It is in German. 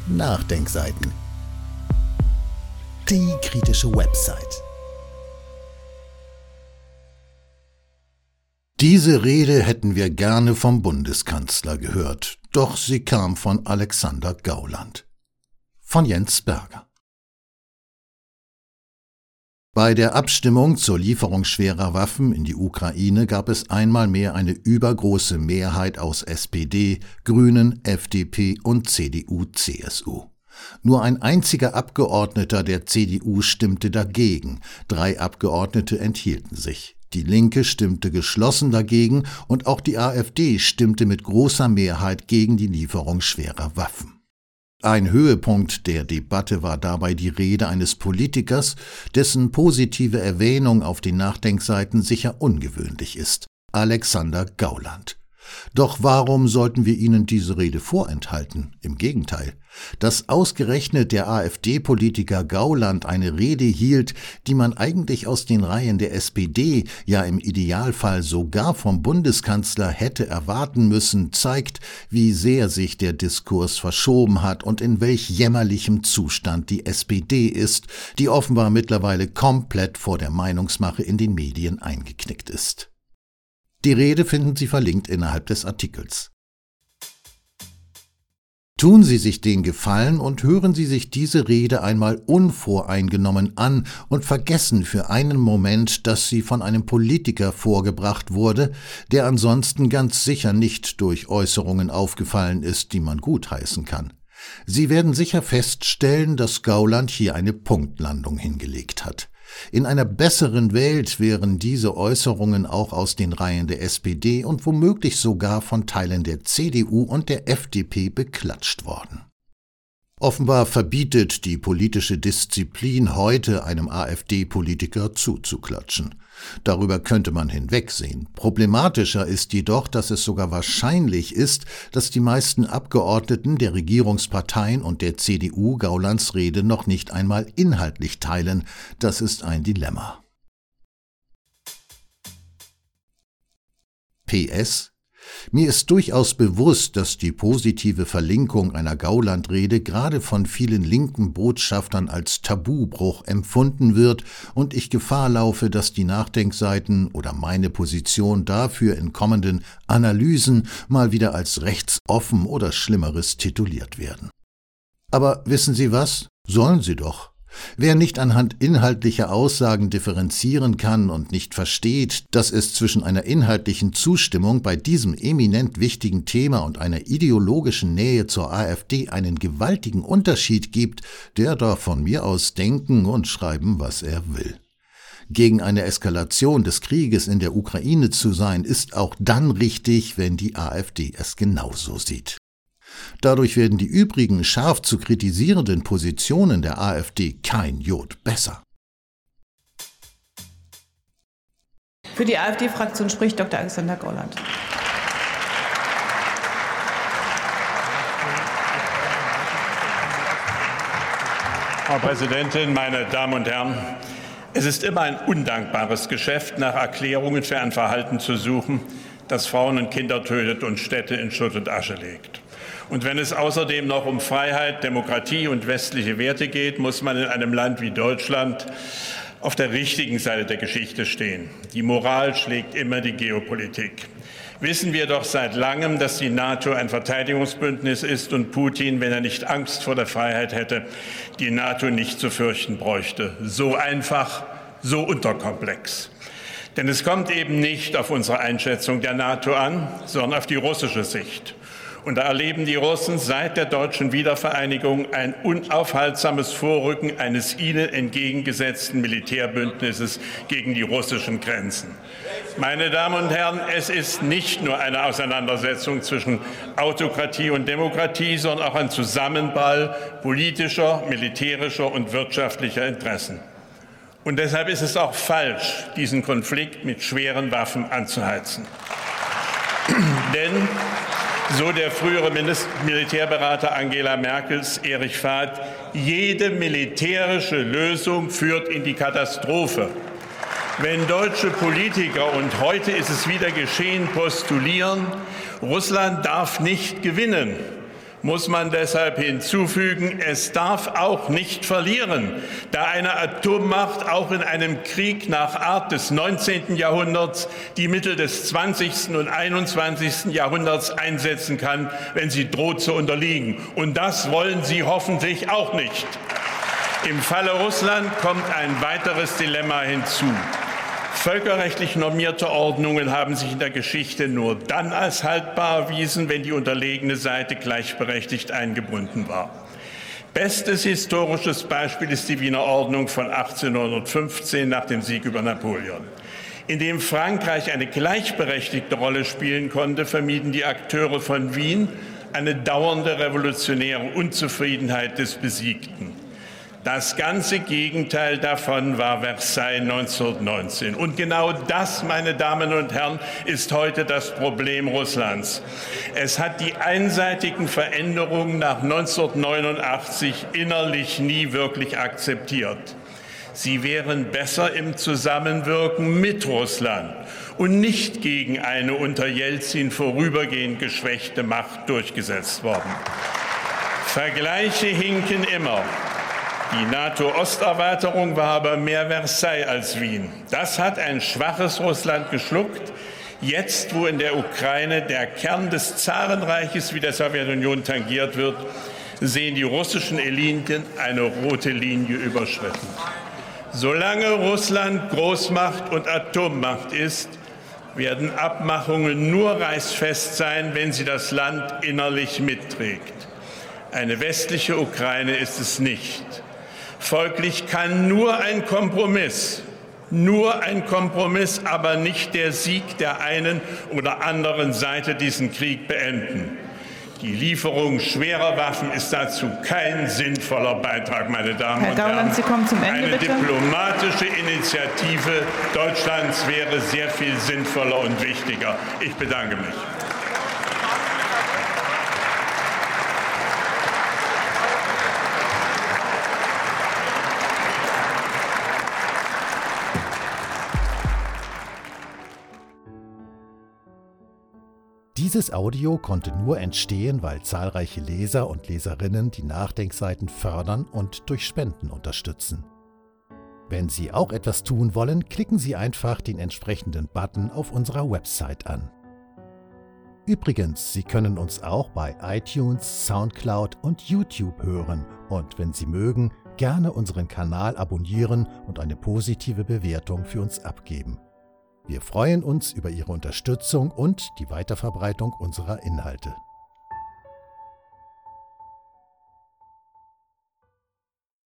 Nachdenkseiten. Die kritische Website. Diese Rede hätten wir gerne vom Bundeskanzler gehört, doch sie kam von Alexander Gauland. Von Jens Berger. Bei der Abstimmung zur Lieferung schwerer Waffen in die Ukraine gab es einmal mehr eine übergroße Mehrheit aus SPD, Grünen, FDP und CDU/CSU. Nur ein einziger Abgeordneter der CDU stimmte dagegen, 3 Abgeordnete enthielten sich. Die Linke stimmte geschlossen dagegen und auch die AfD stimmte mit großer Mehrheit gegen die Lieferung schwerer Waffen. Ein Höhepunkt der Debatte war dabei die Rede eines Politikers, dessen positive Erwähnung auf den Nachdenkseiten sicher ungewöhnlich ist, Alexander Gauland. Doch warum sollten wir Ihnen diese Rede vorenthalten? Im Gegenteil. Dass ausgerechnet der AfD-Politiker Gauland eine Rede hielt, die man eigentlich aus den Reihen der SPD, ja im Idealfall sogar vom Bundeskanzler hätte erwarten müssen, zeigt, wie sehr sich der Diskurs verschoben hat und in welch jämmerlichem Zustand die SPD ist, die offenbar mittlerweile komplett vor der Meinungsmache in den Medien eingeknickt ist. Die Rede finden Sie verlinkt innerhalb des Artikels. Tun Sie sich den Gefallen und hören Sie sich diese Rede einmal unvoreingenommen an und vergessen für einen Moment, dass sie von einem Politiker vorgebracht wurde, der ansonsten ganz sicher nicht durch Äußerungen aufgefallen ist, die man gutheißen kann. Sie werden sicher feststellen, dass Gauland hier eine Punktlandung hingelegt hat. In einer besseren Welt wären diese Äußerungen auch aus den Reihen der SPD und womöglich sogar von Teilen der CDU und der FDP beklatscht worden. Offenbar verbietet die politische Disziplin heute einem AfD-Politiker zuzuklatschen. Darüber könnte man hinwegsehen. Problematischer ist jedoch, dass es sogar wahrscheinlich ist, dass die meisten Abgeordneten der Regierungsparteien und der CDU Gaulands Rede noch nicht einmal inhaltlich teilen. Das ist ein Dilemma. PS: Mir ist durchaus bewusst, dass die positive Verlinkung einer Gauland-Rede gerade von vielen linken Botschaftern als Tabubruch empfunden wird und ich Gefahr laufe, dass die Nachdenkseiten oder meine Position dafür in kommenden Analysen mal wieder als rechtsoffen oder Schlimmeres tituliert werden. Aber wissen Sie was? Sollen sie doch. Wer nicht anhand inhaltlicher Aussagen differenzieren kann und nicht versteht, dass es zwischen einer inhaltlichen Zustimmung bei diesem eminent wichtigen Thema und einer ideologischen Nähe zur AfD einen gewaltigen Unterschied gibt, der darf von mir aus denken und schreiben, was er will. Gegen eine Eskalation des Krieges in der Ukraine zu sein, ist auch dann richtig, wenn die AfD es genauso sieht. Dadurch werden die übrigen scharf zu kritisierenden Positionen der AfD kein Jot besser. Für die AfD-Fraktion spricht Dr. Alexander Gauland. Frau Präsidentin, meine Damen und Herren! Es ist immer ein undankbares Geschäft, nach Erklärungen für ein Verhalten zu suchen, das Frauen und Kinder tötet und Städte in Schutt und Asche legt. Und wenn es außerdem noch um Freiheit, Demokratie und westliche Werte geht, muss man in einem Land wie Deutschland auf der richtigen Seite der Geschichte stehen. Die Moral schlägt immer die Geopolitik. Wissen wir doch seit langem, dass die NATO ein Verteidigungsbündnis ist und Putin, wenn er nicht Angst vor der Freiheit hätte, die NATO nicht zu fürchten bräuchte. So einfach, so unterkomplex. Denn es kommt eben nicht auf unsere Einschätzung der NATO an, sondern auf die russische Sicht. Und da erleben die Russen seit der deutschen Wiedervereinigung ein unaufhaltsames Vorrücken eines ihnen entgegengesetzten Militärbündnisses gegen die russischen Grenzen. Meine Damen und Herren, es ist nicht nur eine Auseinandersetzung zwischen Autokratie und Demokratie, sondern auch ein Zusammenprall politischer, militärischer und wirtschaftlicher Interessen. Und deshalb ist es auch falsch, diesen Konflikt mit schweren Waffen anzuheizen. Denn so der frühere Militärberater Angela Merkels, Erich Fahd, jede militärische Lösung führt in die Katastrophe. Wenn deutsche Politiker, und heute ist es wieder geschehen, postulieren, Russland darf nicht gewinnen, muss man deshalb hinzufügen, es darf auch nicht verlieren, da eine Atommacht auch in einem Krieg nach Art des 19. Jahrhunderts die Mittel des 20. und 21. Jahrhunderts einsetzen kann, wenn sie droht zu unterliegen. Und das wollen Sie hoffentlich auch nicht. Im Falle Russland kommt ein weiteres Dilemma hinzu. Völkerrechtlich normierte Ordnungen haben sich in der Geschichte nur dann als haltbar erwiesen, wenn die unterlegene Seite gleichberechtigt eingebunden war. Bestes historisches Beispiel ist die Wiener Ordnung von 1815 nach dem Sieg über Napoleon. In dem Frankreich eine gleichberechtigte Rolle spielen konnte, vermieden die Akteure von Wien eine dauernde revolutionäre Unzufriedenheit des Besiegten. Das ganze Gegenteil davon war Versailles 1919. Und genau das, meine Damen und Herren, ist heute das Problem Russlands. Es hat die einseitigen Veränderungen nach 1989 innerlich nie wirklich akzeptiert. Sie wären besser im Zusammenwirken mit Russland und nicht gegen eine unter Jelzin vorübergehend geschwächte Macht durchgesetzt worden. Vergleiche hinken immer. Die NATO-Osterweiterung war aber mehr Versailles als Wien. Das hat ein schwaches Russland geschluckt. Jetzt, wo in der Ukraine der Kern des Zarenreiches wie der Sowjetunion tangiert wird, sehen die russischen Eliten eine rote Linie überschritten. Solange Russland Großmacht und Atommacht ist, werden Abmachungen nur reißfest sein, wenn sie das Land innerlich mitträgt. Eine westliche Ukraine ist es nicht. Folglich kann nur ein Kompromiss, aber nicht der Sieg der einen oder anderen Seite diesen Krieg beenden. Die Lieferung schwerer Waffen ist dazu kein sinnvoller Beitrag, meine Damen und Herren. Herr Gauland, Sie kommen zum Ende, bitte. Eine diplomatische Initiative Deutschlands wäre sehr viel sinnvoller und wichtiger. Ich bedanke mich. Dieses Audio konnte nur entstehen, weil zahlreiche Leser und Leserinnen die Nachdenkseiten fördern und durch Spenden unterstützen. Wenn Sie auch etwas tun wollen, klicken Sie einfach den entsprechenden Button auf unserer Website an. Übrigens, Sie können uns auch bei iTunes, Soundcloud und YouTube hören und wenn Sie mögen, gerne unseren Kanal abonnieren und eine positive Bewertung für uns abgeben. Wir freuen uns über Ihre Unterstützung und die Weiterverbreitung unserer Inhalte.